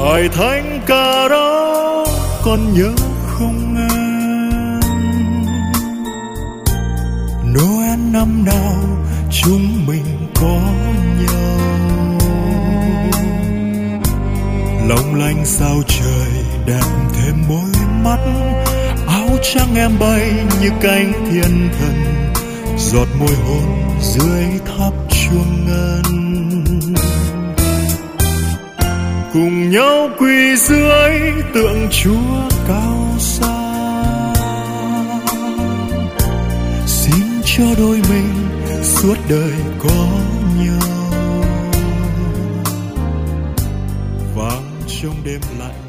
Bài thánh ca đó con nhớ không em? Noel năm nào chúng mình có nhau, long lanh sao trời đẹp thêm môi mắt. Áo trắng em bay như cánh thiên thần, giọt môi hôn dưới tháp chuông ngân. Cùng nhau quỳ dưới tượng Chúa cao xa, xin cho đôi mình suốt đời có nhau. Vang trong đêm lạnh